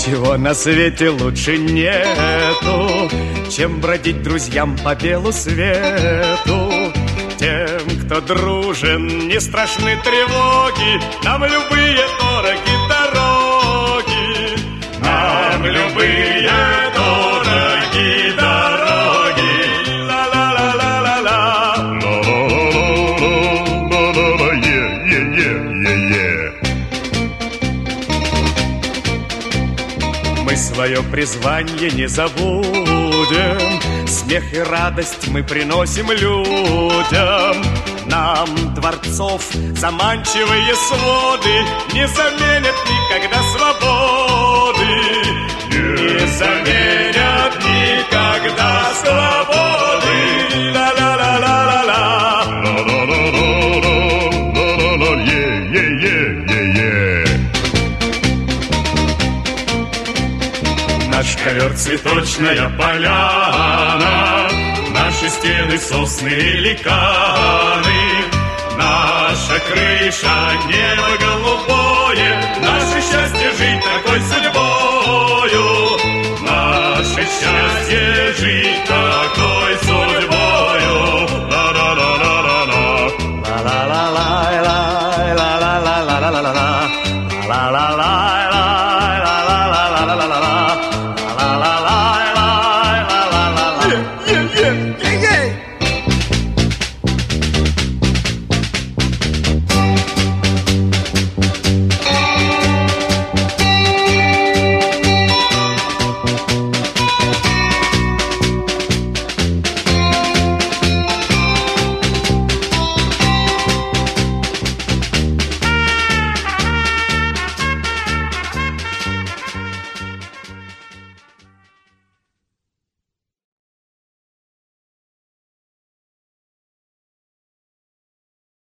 Ничего на свете лучше нету, чем бродить друзьям по белу свету. Тем, кто дружен, не страшны тревоги, нам любые дороги дороги. Нам любые дороги дороги. Ла-ла-ла-ла-ла-ла. Мы свое призвание не забудем, смех и радость мы приносим людям. Нам дворцов заманчивые своды не заменят никогда свободы. Не заменят никогда свободы. Ла-ла-ла-ла-ла-ла. Наш ковер цветочная поляна, наши стены сосны и ликаны, наша крыша небо голубое, наше счастье жить такой судьбою, наше счастье жить такой судьбою. Ла-ла-ла-ла-ла-ла, ла-ла-ла-ла-ла-ла-ла-ла-ла-ла-ла-ла.